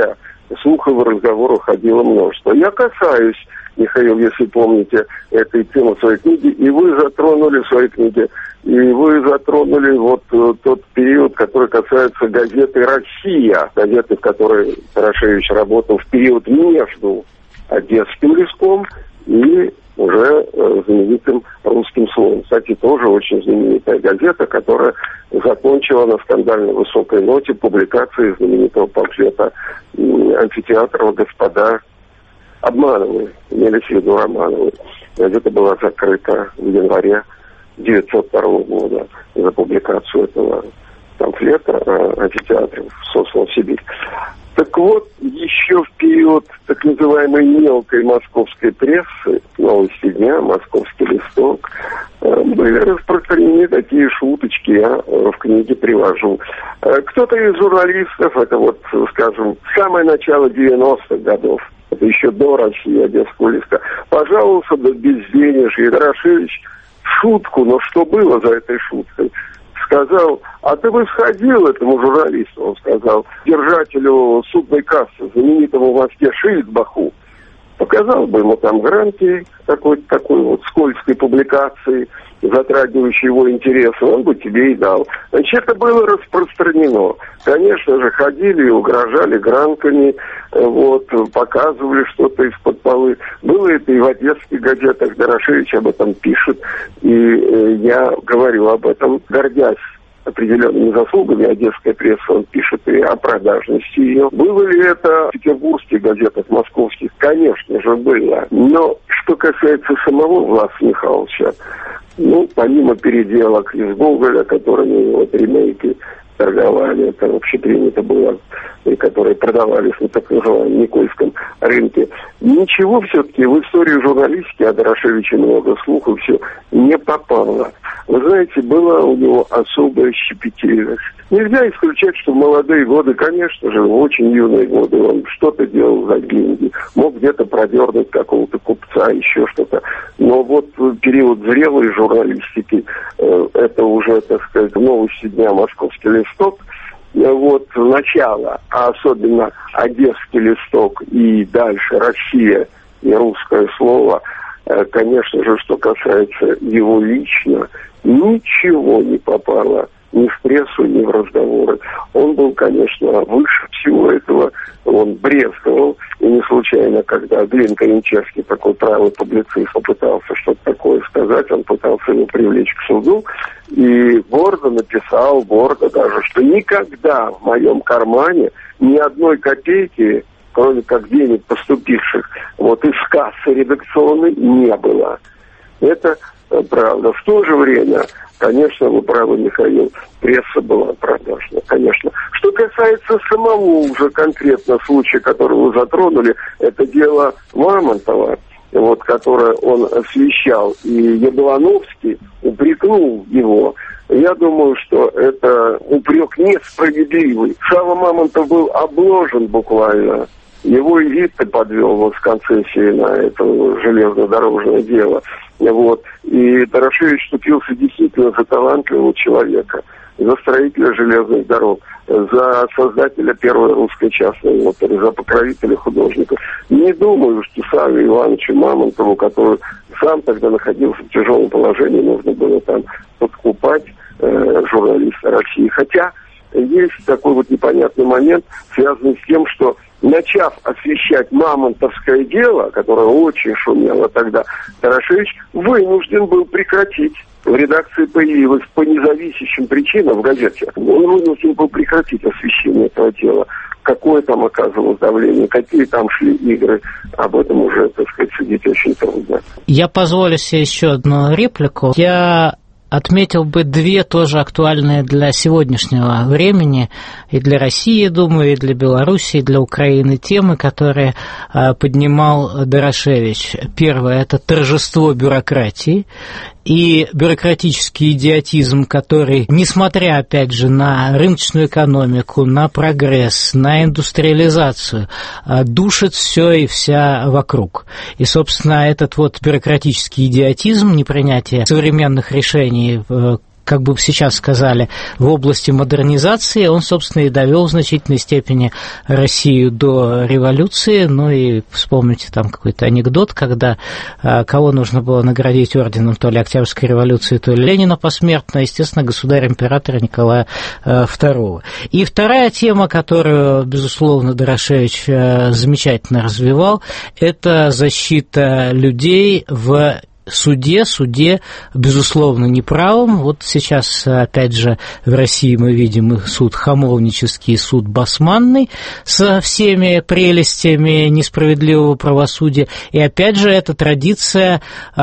слухов и разговоров ходило множество. Я касаюсь, Михаил, если помните, этой темы в своей книге, и вы затронули в своей книге, и вы затронули вот тот период, который касается газеты «Россия», газеты, в которой Тарашевич работал в период между Одесским листком и уже э, знаменитым «Русским словом». Кстати, тоже очень знаменитая газета, которая закончила на скандально высокой ноте публикации знаменитого памфлета Амфитеатрова «Господа Обмановы», имели в виду Романовы. Газета была закрыта в январе девятьсот второго года за публикацию этого памфлета Амфитеатров, сослан в Сибирь. Так вот, еще в период так называемой мелкой московской прессы, «Новости дня», «Московский листок», были распространены такие шуточки, я в книге привожу. Кто-то из журналистов, это вот, скажем, самое начало девяностых годов, это еще до России, Одесского листка, пожаловался до безденежья. И Тарашевич шутку, но что было за этой шуткой? Сказал, а ты бы сходил этому журналисту, он сказал, держателю судной кассы, знаменитому в Москве Шильдбаху, показал бы ему там гранки такой, такой вот скользкой публикации, затрагивающей его интересы, он бы тебе и дал. Значит, это было распространено. Конечно же, ходили и угрожали гранками, вот, показывали что-то из-под полы. Было это и в одесских газетах, Тарашевич об этом пишет, и э, я говорю об этом, гордясь определенными заслугами одесской прессы, он пишет и о продажности ее. Было ли это в петербургских газетах, московских? Конечно же, было. Но что касается самого Власа Михайловича, ну, помимо переделок из Гоголя, которыми вот ремейки торговали, это общепринято было, и которые продавались на так называемом Никольском рынке, ничего все-таки в историю журналистики о Тарашевиче много слухов, все не попало. Вы знаете, была у него особая щепетильность. Нельзя исключать, что в молодые годы, конечно же, в очень юные годы он что-то делал за деньги, мог где-то продернуть какого-то купца, еще что-то. Но вот период зрелой журналистики, э, это уже, так сказать, «Новости дня», «Московский листок», э, вот начало, а особенно «Одесский листок» и дальше «Россия» и «Русское слово», э, конечно же, что касается его лично, ничего не попало ни в прессу, ни в разговоры. Он был, конечно, выше всего этого, он брезговал, и не случайно, когда Глинка Янчевский, такой правый публицист, попытался что-то такое сказать, он пытался его привлечь к суду, и гордо написал, гордо даже, что никогда в моем кармане ни одной копейки, кроме как денег поступивших вот из кассы редакционной, не было. Это правда. В то же время, конечно, вы правы, Михаил, пресса была продажна, конечно. Что касается самого уже конкретно случая, который вы затронули, это дело Мамонтова, вот, которое он освещал, и Яблоновский упрекнул его. Я думаю, что это упрек несправедливый. Сава Мамонтов был обложен буквально. Его и вид-то подвел вот с концессией на это железнодорожное дело. Вот. И Тарашевич вступился действительно за талантливого человека, за строителя железных дорог, за создателя первой русской частной оперы, за покровителя художников. Не думаю, что Саве Ивановичу Мамонтову, который сам тогда находился в тяжелом положении, нужно было там подкупать э, журналиста России. Хотя есть такой вот непонятный момент, связанный с тем, что начав освещать мамонтовское дело, которое очень шумело тогда, Тарашевич вынужден был прекратить. В редакции появилось по независящим причинам в газете. Он вынужден был прекратить освещение этого дела. Какое там оказывалось давление, какие там шли игры, об этом уже, так сказать, судить очень трудно. Я позволю себе еще одну реплику. Я отметил бы две тоже актуальные для сегодняшнего времени, и для России, думаю, и для Белоруссии, и для Украины темы, которые поднимал Тарашевич. Первое – это торжество бюрократии и бюрократический идиотизм, который, несмотря, опять же, на рыночную экономику, на прогресс, на индустриализацию, душит все и вся вокруг. И, собственно, этот вот бюрократический идиотизм, непринятие современных решений, как бы сейчас сказали, в области модернизации, он, собственно, и довел в значительной степени Россию до революции. Ну и вспомните там какой-то анекдот, когда кого нужно было наградить орденом то ли Октябрьской революции, то ли Ленина посмертно, естественно, государя-императора Николая второго. И вторая тема, которую, безусловно, Дорошевич замечательно развивал, это защита людей в суде, суде, безусловно, неправом. Вот сейчас, опять же, в России мы видим и суд хамовнический, суд басманный со всеми прелестями несправедливого правосудия. И, опять же, эта традиция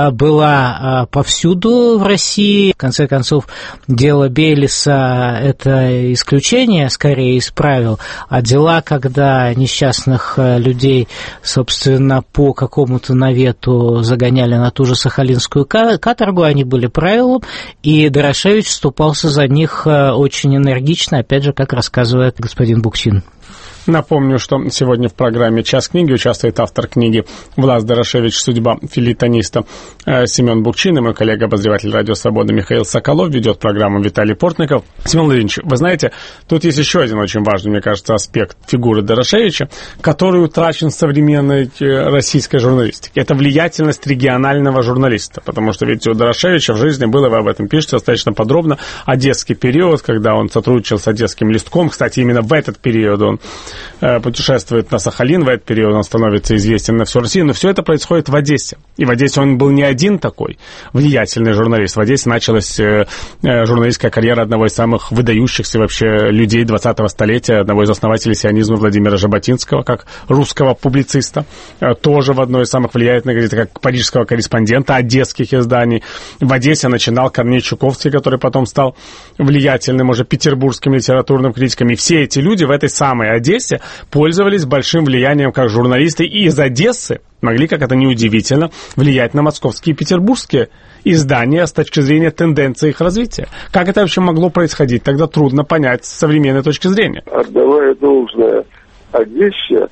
была повсюду в России. В конце концов, дело Бейлиса – это исключение, скорее, из правил, а дела, когда несчастных людей, собственно, по какому-то навету загоняли на ту же Сахалинскую каторгу, они были правилом, и Дорошевич вступался за них очень энергично, опять же, как рассказывает господин Букчин. Напомню, что сегодня в программе «Час книги» участвует автор книги «Влас Дорошевич. Судьба филитониста» Семен Букчин и мой коллега-обозреватель «Радио Свобода» Михаил Соколов, ведет программу Виталий Портников. Семен Владимирович, вы знаете, тут есть еще один очень важный, мне кажется, аспект фигуры Дорошевича, который утрачен в современной российской журналистике. Это влиятельность регионального журналиста, потому что ведь у Дорошевича в жизни было, вы об этом пишете достаточно подробно, одесский период, когда он сотрудничал с одесским листком. Кстати, именно в этот период он путешествует на Сахалин, в этот период он становится известен на всю Россию, но все это происходит в Одессе. И в Одессе он был не один такой влиятельный журналист. В Одессе началась журналистская карьера одного из самых выдающихся вообще людей двадцатого столетия, одного из основателей сионизма Владимира Жаботинского, как русского публициста, тоже в одной из самых влиятельных газет, как парижского корреспондента одесских изданий. В Одессе начинал Корней Чуковский, который потом стал влиятельным уже петербургским литературным критиком. И все эти люди в этой самой Одессе пользовались большим влиянием как журналисты, и из Одессы могли, как это неудивительно, влиять на московские и петербургские издания с точки зрения тенденции их развития. Как это вообще могло происходить? Тогда трудно понять с современной точки зрения. Отдавая должное Одессе,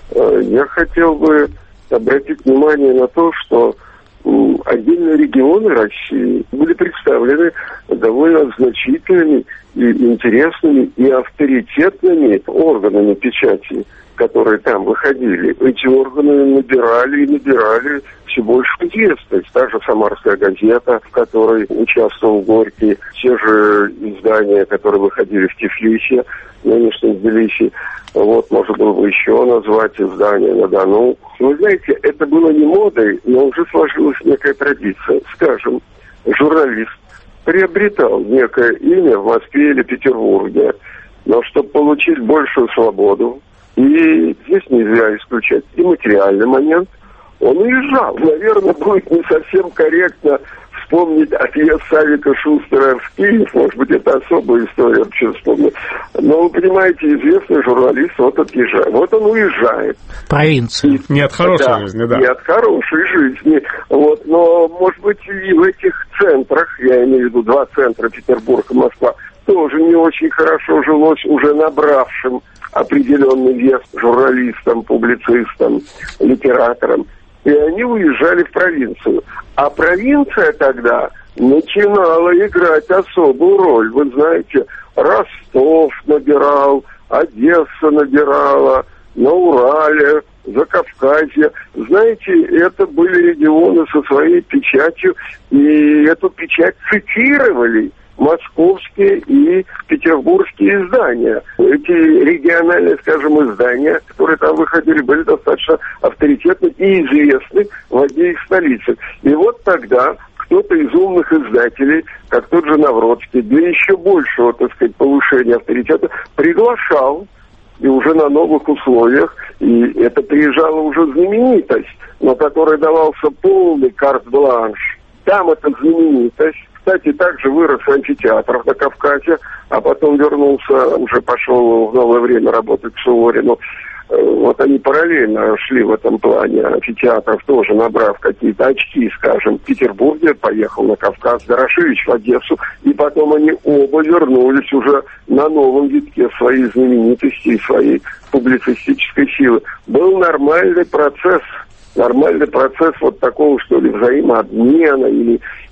я хотел бы обратить внимание на то, что отдельные регионы России были представлены довольно значительными и интересными и авторитетными органами печати, которые там выходили. Эти органы набирали и набирали все большую известность. Та же «Самарская газета», в которой участвовал Горький, те же издания, которые выходили в Тифлисе, нынешнем Тбилиси. Вот, можно было бы еще назвать издание на Дону. Вы знаете, это было не модой, но уже сложилась некая традиция. Скажем, журналист приобретал некое имя в Москве или Петербурге, но чтобы получить большую свободу, и здесь нельзя исключать и материальный момент, он уезжал. Наверное, будет не совсем корректно вспомнить отъезд Савика Шустера в Киев, может быть, это особая история, вообще вспомню. Но, вы понимаете, известный журналист вот отъезжает. Вот он уезжает. Провинция. Не от хорошей да, жизни, да. Не от хорошей жизни. Вот, но, может быть, и в этих центрах, я имею в виду два центра, Петербург и Москва, тоже не очень хорошо жилось уже набравшим определенный вес журналистам, публицистам, литераторам. И они уезжали в провинцию. А провинция тогда начинала играть особую роль. Вы знаете, Ростов набирал, Одесса набирала, на Урале, Закавказье. Знаете, это были регионы со своей печатью, и эту печать цитировали московские и петербургские издания. Эти региональные, скажем, издания, которые там выходили, были достаточно авторитетны и известны в обеих столицах. И вот тогда кто-то из умных издателей, как тот же Навродский, для еще большего, так сказать, повышения авторитета, приглашал, и уже на новых условиях, и это приезжала уже знаменитость, но которой давался полный карт-бланш. Там эта знаменитость. Кстати, также вырос амфитеатр на Кавказе, а потом вернулся, уже пошел в новое время работать к Суворину. Вот они параллельно шли в этом плане. Амфитеатров тоже, набрав какие-то очки, скажем, в Петербурге, поехал на Кавказ, Дорошевич в Одессу, и потом они оба вернулись уже на новом витке своей знаменитости и своей публицистической силы. Был нормальный процесс. Нормальный процесс вот такого, что ли, взаимообмена или,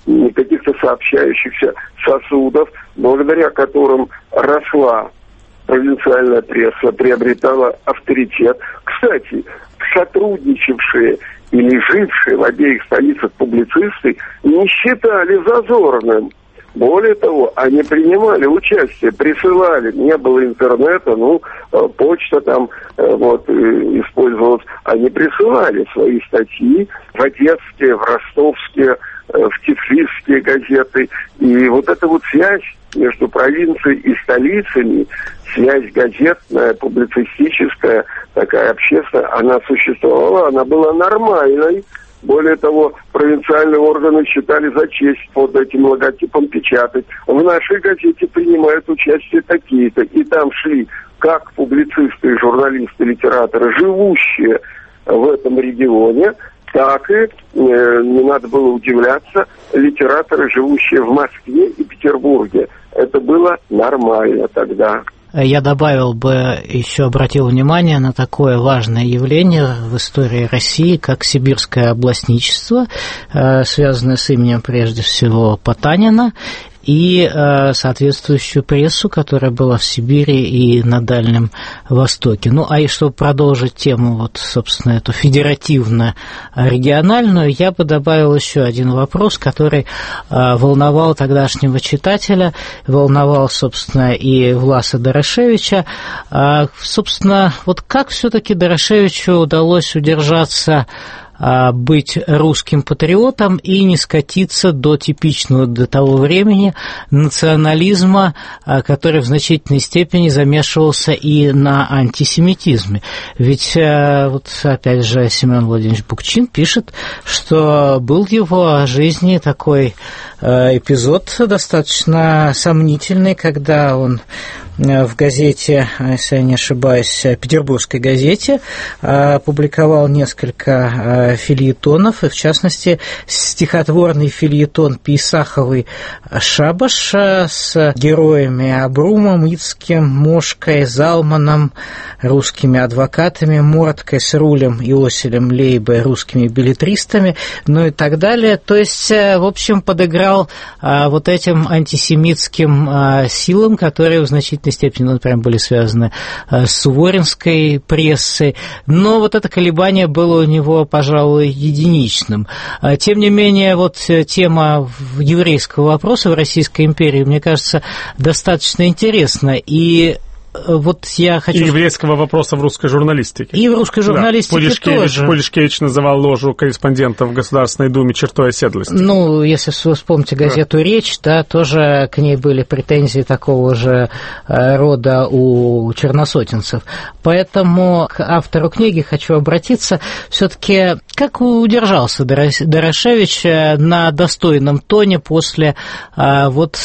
каких-то сообщающихся сосудов, благодаря которым росла провинциальная пресса, приобретала авторитет. Кстати, сотрудничавшие или жившие в обеих столицах публицисты не считали зазорным. Более того, они принимали участие, присылали, не было интернета, ну, почта там вот использовалась, они присылали свои статьи в одесские, в ростовские, в тифлисские газеты. И вот эта вот связь между провинцией и столицами, связь газетная, публицистическая, такая общественная, она существовала, она была нормальной. Более того, провинциальные органы считали за честь под этим логотипом печатать. В нашей газете принимают участие такие-то. И там шли как публицисты, журналисты, литераторы, живущие в этом регионе, так и, э, не надо было удивляться, литераторы, живущие в Москве и Петербурге. Это было нормально тогда. Я добавил бы, еще обратил внимание на такое важное явление в истории России, как сибирское областничество, связанное с именем, прежде всего, Потанина, и э, соответствующую прессу, которая была в Сибири и на Дальнем Востоке. Ну, а и чтобы продолжить тему, вот, собственно, эту федеративно-региональную, я бы добавил еще один вопрос, который э, волновал тогдашнего читателя, волновал, собственно, и Власа Дорошевича. Э, собственно, вот как все-таки Дорошевичу удалось удержаться, быть русским патриотом и не скатиться до типичного до того времени национализма, который в значительной степени замешивался и на антисемитизме. Ведь, вот опять же, Семен Владимирович Букчин пишет, что был в его жизни такой эпизод достаточно сомнительный, когда он в газете, если я не ошибаюсь, петербургской газете, публиковал несколько фельетонов, и в частности стихотворный фельетон Пейсаховой «Шабаш» с героями Абрумом, Ицким, Мошкой, Залманом, русскими адвокатами, Морткой, с Рулем и Оселем Лейбой, русскими беллетристами, ну и так далее. То есть, в общем, подыграл вот этим антисемитским силам, которые в значительной степени, ну, например, были связаны с суворинской прессой, но вот это колебание было у него, пожалуй, единичным. Тем не менее, вот тема еврейского вопроса в Российской империи, мне кажется, достаточно интересна, и вот я хочу... И еврейского вопроса в русской журналистике. И в русской журналистике, да, Пулишкевич, тоже. Пулишкевич называл ложу корреспондентов в Государственной Думе чертой оседлости. Ну, если вы вспомните газету «Речь», да, тоже к ней были претензии такого же рода у черносотенцев. Поэтому к автору книги хочу обратиться. Все-таки как удержался Дорошевич на достойном тоне после вот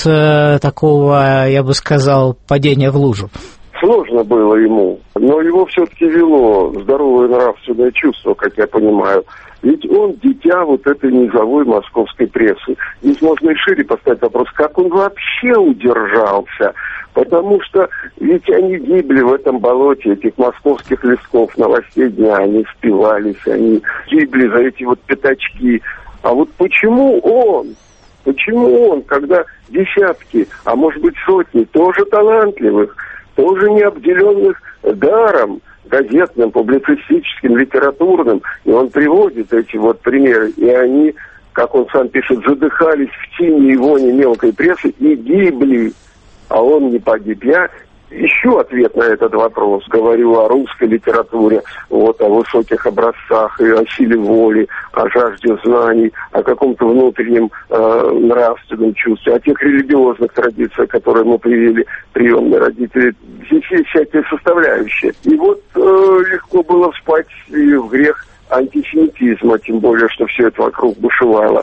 такого, я бы сказал, падения в лужу? Сложно было ему, но его все-таки вело здоровое нравственное чувство, как я понимаю. Ведь он дитя вот этой низовой московской прессы. Здесь можно и шире поставить вопрос, как он вообще удержался. Потому что ведь они гибли в этом болоте этих московских листков новостей дня, они спивались, они гибли за эти вот пятачки. А вот почему он, почему он, когда десятки, а может быть сотни, тоже талантливых, тоже не обделенных даром газетным, публицистическим, литературным, и он приводит эти вот примеры, и они, как он сам пишет, задыхались в тени и вони мелкой прессы и гибли, а он не погиб. Я ищу ответ на этот вопрос, говорю о русской литературе, вот, о высоких образцах, и о силе воли, о жажде знаний, о каком-то внутреннем э, нравственном чувстве, о тех религиозных традициях, которые мы привели, приемные родители. Здесь есть всякие составляющие. И вот э, легко было вспать и в грех антисемитизма, тем более, что все это вокруг бушевало.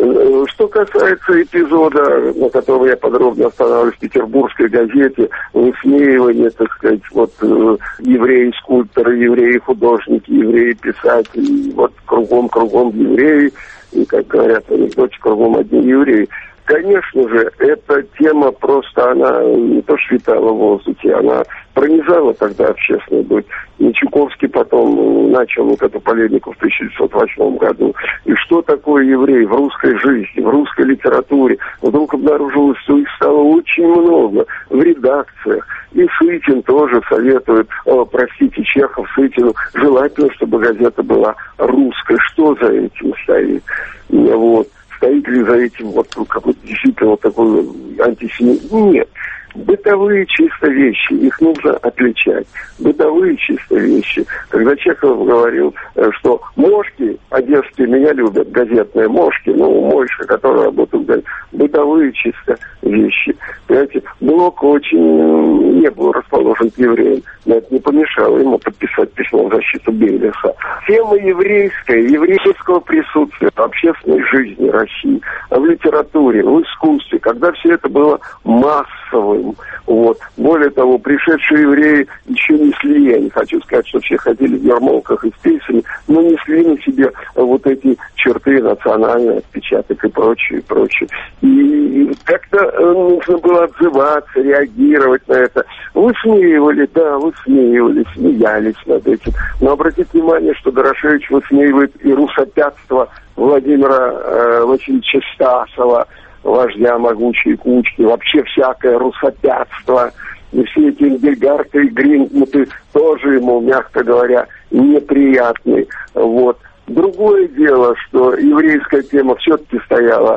Что касается эпизода, на котором я подробно останавливаюсь в петербургской газете, высмеивание, так сказать, вот евреи-скульпторы, евреи-художники, евреи-писатели, вот кругом-кругом евреи, и, как говорят в анекдоте, кругом одни евреи. конечно же, эта тема просто, она не то что витала в воздухе, она пронизала тогда общественную быт. Мичуковский потом начал вот эту полемику в тысяча девятьсот восьмом году. И что такое еврей в русской жизни, в русской литературе? Вдруг обнаружилось, что их стало очень много в редакциях. И Сытин тоже советует, о, простите, Чехов Сытину, желательно, чтобы газета была русской. Что за этим стоит? Вот. Стоит ли за этим вот какой-то действительно вот такой антисемитизм? Нет. Бытовые чисто вещи, их нужно отличать. Бытовые чисто вещи. Когда Чехов говорил, что мошки одесские меня любят, газетные мошки, ну, мойша, которые работают в газете, бытовые чисто вещи. Понимаете, Блок очень не был расположен к евреям, но это не помешало ему подписать письмо в защиту Бейлиса. Тема еврейская, еврейского присутствия в общественной жизни России, в литературе, в искусстве, когда все это было массовым. Вот. Более того, пришедшие евреи еще несли, я не хочу сказать, что все ходили в ярмолках и с пейсами, но несли на себе вот эти черты, национальный отпечаток и прочее, и прочее. И как-то нужно было отзываться, реагировать на это. Высмеивали, да, высмеивали, смеялись над этим. Но обратите внимание, что Дорошевич высмеивает и русопятство Владимира э, Васильевича Стасова, вождя могучей кучки, вообще всякое русопятство, и все эти Энгельгарты и Гринтмуты тоже ему, мягко говоря, неприятны. Вот. Другое дело, что еврейская тема все-таки стояла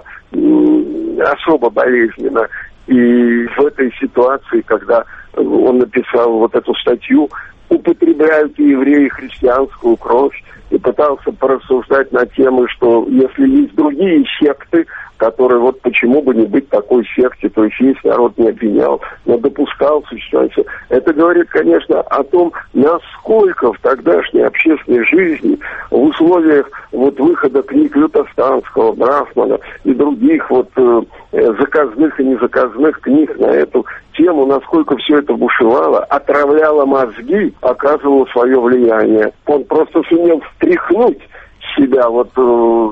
м- особо болезненно. И в этой ситуации, когда он написал вот эту статью, употребляют и евреи христианскую кровь, и пытался порассуждать на темы, что если есть другие секты, которые вот почему бы не быть такой секте, то есть весь народ не обвинял, но допускал существование. Это говорит, конечно, о том, насколько в тогдашней общественной жизни в условиях вот выхода книг Лютостанского, Брафмана и других вот э, заказных и незаказных книг на эту тему, насколько все это бушевало, отравляло мозги, оказывало свое влияние. Он просто сумел встряхнуть себя вот, э,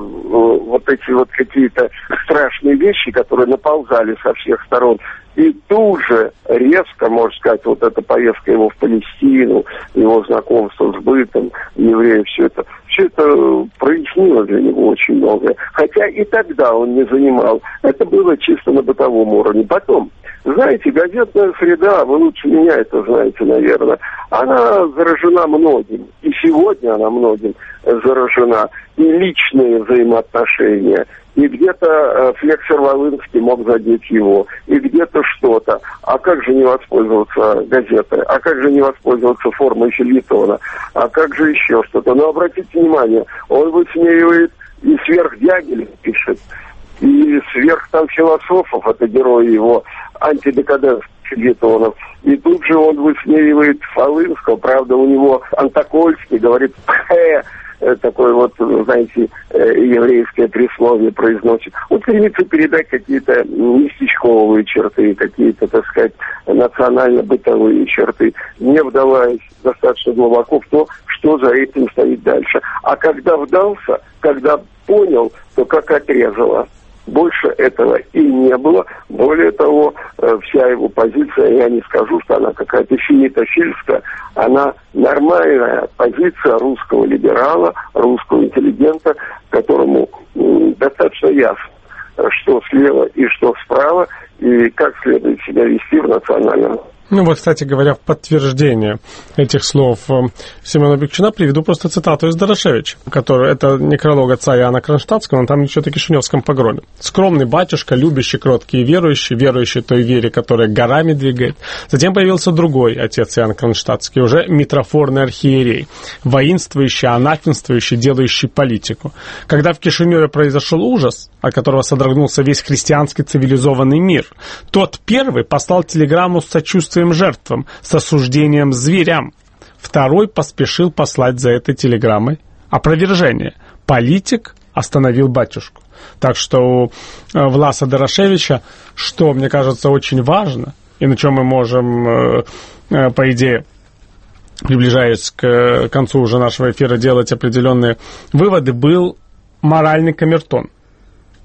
вот эти вот какие-то страшные вещи, которые наползали со всех сторон. И тут же резко, можно сказать, вот эта поездка его в Палестину, его знакомство с бытом евреев, все это, все это прояснило для него очень многое. Хотя и тогда он не занимал. Это было чисто на бытовом уровне. Потом, знаете, газетная среда, вы лучше меня это знаете, наверное, она заражена многим. И сегодня она многим заражена. И личные взаимоотношения, и где-то э, Флексер Волынский мог задеть его, и где-то что-то. А как же не воспользоваться газетой? А как же не воспользоваться формой фельетона? А как же еще что-то? Но обратите внимание, он высмеивает и сверх Дягилев пишет, и сверх там философов, это герои его антидекаденских фельетонов. И тут же он высмеивает Волынского, правда, у него Антокольский говорит «пхэ», такое вот, знаете, еврейское присловие произносит. Он стремится передать какие-то местечковые черты, какие-то, так сказать, национально-бытовые черты, не вдаваясь достаточно глубоко в то, что за этим стоит дальше. А когда вдался, когда понял, то как отрезало. Больше этого и не было. Более того, вся его позиция, я не скажу, что она какая-то финитофильская, она нормальная позиция русского либерала, русского интеллигента, которому достаточно ясно, что слева и что справа, и как следует себя вести в национальном. Ну вот, кстати говоря, в подтверждение этих слов Семена Бекчуна приведу просто цитату из Дорошевича, который, это некролог отца Иоанна Кронштадтского, он там несет о Кишиневском погроме. «Скромный батюшка, любящий, кроткий и верующий, верующий той вере, которая горами двигает». Затем появился другой отец Иоанн Кронштадтский, уже митрофорный архиерей, воинствующий, анафемствующий, делающий политику. Когда в Кишиневе произошел ужас, от которого содрогнулся весь христианский цивилизованный мир, тот первый послал телеграмму с сочувствием жертвам, с осуждением зверям. Второй поспешил послать за этой телеграммой опровержение. Политик остановил батюшку. Так что у Власа Дорошевича, что, мне кажется, очень важно, и на чем мы можем, по идее, приближаясь к концу уже нашего эфира, делать определенные выводы, был моральный камертон.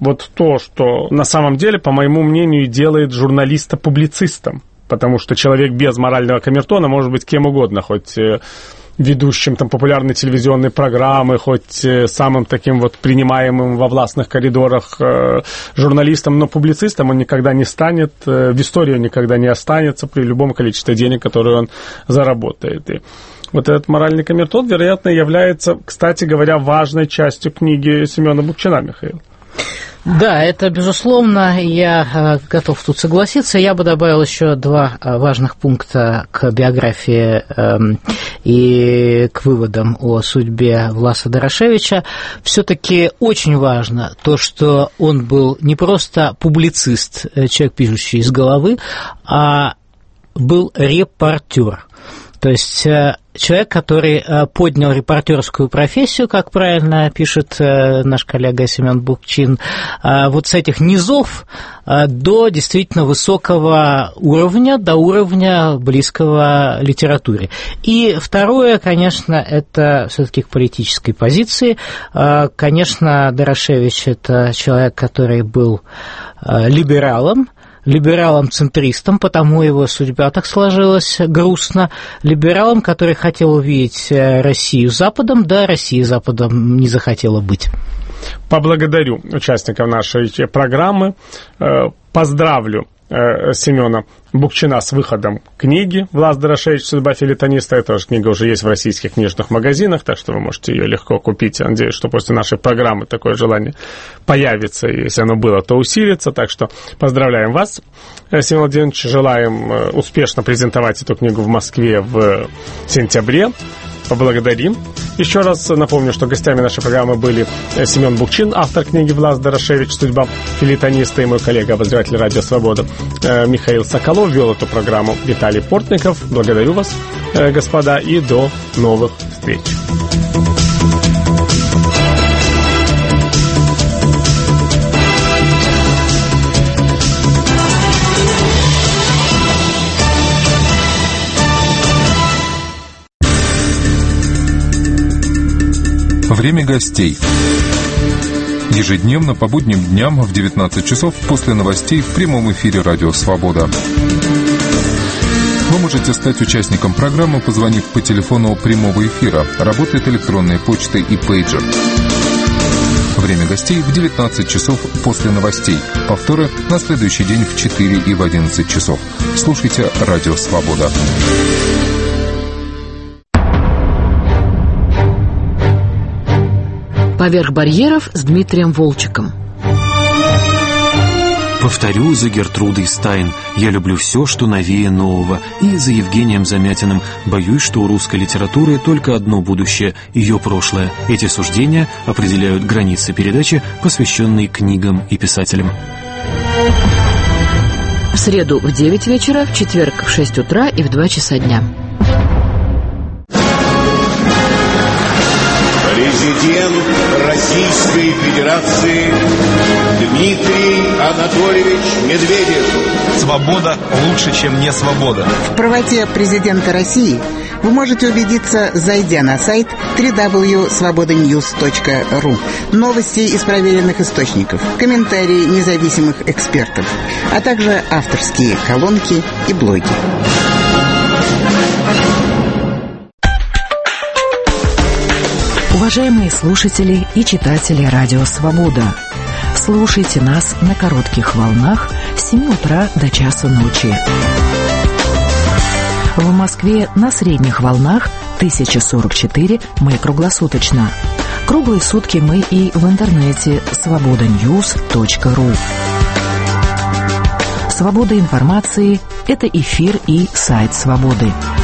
вот то, что на самом деле, по моему мнению, делает журналиста публицистом. Потому что человек без морального камертона может быть кем угодно, хоть ведущим там популярной телевизионной программы, хоть самым таким вот принимаемым во властных коридорах э, журналистом, но публицистом он никогда не станет, э, в историю никогда не останется при любом количестве денег, которые он заработает. И вот этот моральный камертон, вероятно, является, кстати говоря, важной частью книги Семена Букчина, Михаил. Да, это безусловно, я готов тут согласиться. Я бы добавил еще два важных пункта к биографии э, и к выводам о судьбе Власа Дорошевича. Все-таки очень важно то, что он был не просто публицист, человек, пишущий из головы, а был репортер. То есть человек, который поднял репортерскую профессию, как правильно пишет наш коллега Семен Букчин, вот с этих низов до действительно высокого уровня, до уровня близкого литературе. И второе, конечно, это все-таки к политической позиции. Конечно, Дорошевич – это человек, который был либералом, либералом-центристом, потому его судьба так сложилась грустно, либералом, который хотел увидеть Россию Западом, да, Россия Западом не захотела быть. Поблагодарю участников нашей программы, поздравлю Семена Букчина с выходом книги «Влас Дорошевич. Судьба филитониста». Эта же книга уже есть в российских книжных магазинах, так что вы можете ее легко купить. Я надеюсь, что после нашей программы такое желание появится, и если оно было, то усилится. Так что поздравляем вас, Семен Владимирович. Желаем успешно презентовать эту книгу в Москве в сентябре. Поблагодарим. Еще раз напомню, что гостями нашей программы были Семен Букчин, автор книги «Влас Дорошевич. Судьба филитониста», и мой коллега, обозреватель «Радио Свобода» Михаил Соколов. Вел эту программу Виталий Портников. Благодарю вас, господа, и до новых встреч. Время гостей. Ежедневно по будним дням в девятнадцать часов после новостей в прямом эфире «Радио Свобода». Вы можете стать участником программы, позвонив по телефону прямого эфира. Работает электронная почта и пейджер. Время гостей в девятнадцать часов после новостей. Повторы на следующий день в четыре и в одиннадцать часов. Слушайте «Радио Свобода». «Поверх барьеров» с Дмитрием Волчиком. Повторю за Гертрудой Стайн: я люблю все, что новее нового. И за Евгением Замятиным: боюсь, что у русской литературы только одно будущее – ее прошлое. Эти суждения определяют границы передачи, посвященной книгам и писателям. В среду в девять вечера, в четверг в шесть утра и в два часа дня. Президент Российской Федерации Дмитрий Анатольевич Медведев. Свобода лучше, чем не свобода. В правоте президента России вы можете убедиться, зайдя на сайт дабл ю дабл ю дабл ю точка свобода ньюс точка ру. Новости из проверенных источников, комментарии независимых экспертов, а также авторские колонки и блоги. Уважаемые слушатели и читатели «Радио Свобода», слушайте нас на коротких волнах с семи утра до часу ночи. В Москве на средних волнах тысяча сорок четыре мы круглосуточно. Круглые сутки мы и в интернете свобода ньюс точка ру. Свобода информации – это эфир и сайт «Свободы».